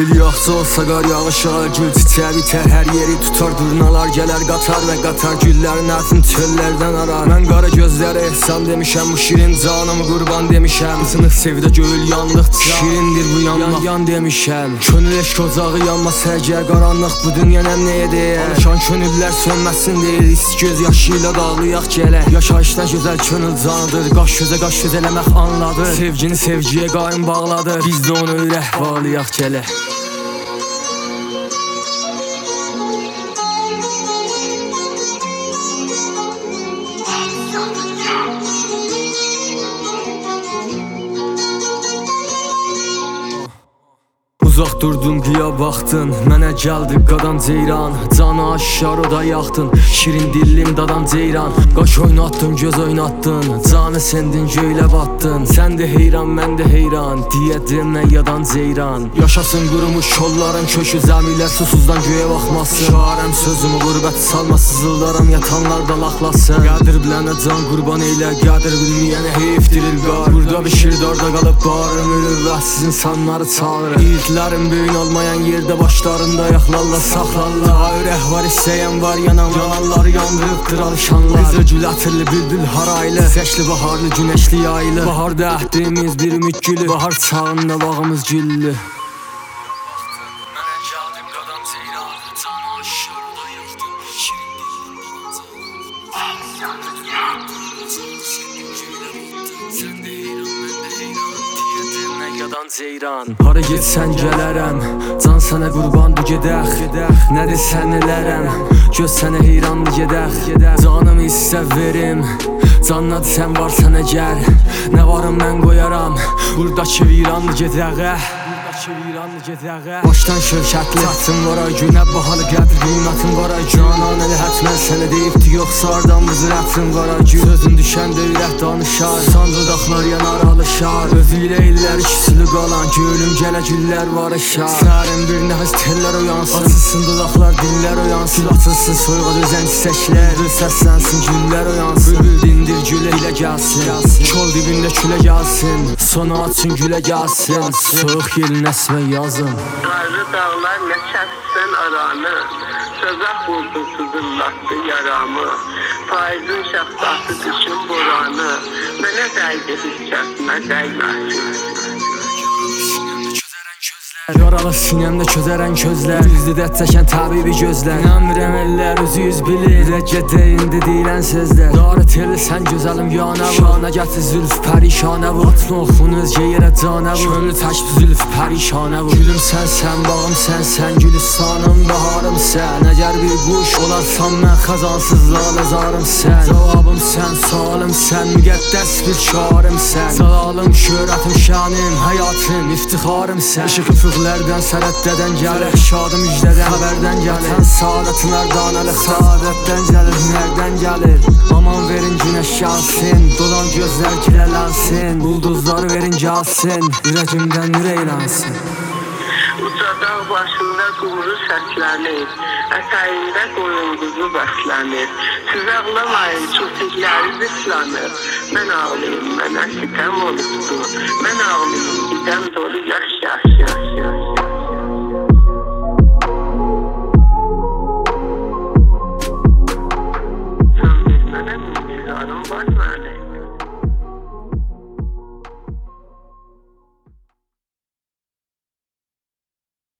Yağsa olsa qar yağışar, gül çiçeği biter, hər yeri tutar. Durnalar gələr qatar və qatar, güllərin ətini çöllərdən arar. Mən qara gözləri ehsan demişəm, bu şirin canımı qurban demişəm. Sınıq sevdə göyül yandıqca, şirindir bu yan demişəm. Könül eşk ocağı yanmaz əgər, qaranlıq bu dünya nəyə deyər. Alışan könüllər sönməsin deyir, is göz yaşı ilə dağlayaq gələ. Yaşayışdan gözəl könül canıdır, qaş göz eləmək anladır. Sevgini sevgiyə qaim bağladır, biz də onu ürək bağlayaq gələ. Uzaq durdun, qiya baxdın, mənə gəldi qadam ceyran. Canı aşar o da yaxdın, şirin dillim dadam ceyran. Qaş oynatdın, göz oynatdın, canı sendin göylə batdın. Sən də heyran, mən də heyran, deyə demə yadan ceyran. Yaşasın qurumuş kolların kökü, zəmilər susuzdan göyə baxmasın. Şarəm sözümü qürbət salma, sızıldaram yatanlar da laxlasın. Qədir bilənə can qurban eylə, qədir bilməyənə heyfdirir qar. Burada bir şird orada qalıb bağırım, ölür və siz insanları çağırır. İyiliklərin böyün olmayan yerdə başlarında ayaqlarla saxlarlar. Ürək var, istəyən var, yananlar yandırıbdır alışanlar. Qızı gül ətırlı, bülbül haraylı, səşli baharlı, günəşli yaylı. Baharda əhdimiz bir ümid gülü, bahar çağında bağımız güllü. Mənə gəldim qadam ceyran, canı aşar o da yaxdın, şirin dillim dadan sən də heyran, mən də heyran, deyə demə yadan ceyran. Hara getsən gələrəm, can sənə qurbandı gedək. Nə desən elərəm, göz sənə heyrandı gedək. Canımı hissə verim, canına sən varsan əgər. Nə varım mən qoyaram, buradakı virandı gedəğə. Başdan şirkətli çatım var ay, günə bahalı qədir qiymətim var ay. Canan elə hətmən sənə deyibdi, yoxsa ardan bu zirətin var ay. Sözün düşəndə ürək danışar, san dodaqlar yanar alışar. Özü ilə illər ikisili qalan, gölüm gələ güllər varışar. Sərin bir nəfəs tellər oyansın, açılsın dodaqlar dillər oyansın. Gül açılsın soyuğa dözən çiçəklər, gül səslənsin güllər oyansın. Bülbül dindir gülə ilə gəlsin, kol dibində külə gəlsin. Sonu açın gülə gəlsin, soğuq yelin əsmə yazın. Qarlı dağlar nə kəssən aranı, sözək vurdu sızırlatdı yaramı. Faizin şəxsatı düşün buranı, mənə dəydi hissətmə dəyməsin. Yaralı sinəmdə közərən közlər, düzdür dət çəkən təbibi gözlər. İnanmıram əllər özü yüz bilir, rəqqətə indi deyilən sözlər. Darı telli sən gözəlim yanə vur, şana gətir zülf pərişanə vur. Atın oxun özgə yerə canə vur, könlü tək zülf pərişanə vur. Gülüm sən, bağım sən, gülistanım, baharım sən. Əgər bir quş olarsan mən xəzansızlığa zarım sən. Cavabım sən, sualım sən, müqəddəs bir şarım sən. Zalalım, şöhrətim, şənim, həyatım, iftixarım sən. İşıq üfüqlərdən, sərəddədən gəlir, şadım müjdədən, xəbərdən gəlir. Vətən saadətin ərdanəli, saadətdən gəlir, hünərdən gəlir. Aman verin günəş gəlsin, dolan gözlər girələnsin. Ulduzları verin gəlsin, ürəcimdən ürəylənsin. Uca dağ başında qumru səslənir, ətəyində qoyun quzu bəslənir. Siz ağlamayın, çötükləri zıflanır. Mən ağlayım, mənə sitəm olubdur. Mən ağlayım, gidəm dolu yaş. Sen bilmeden intizarım var mı?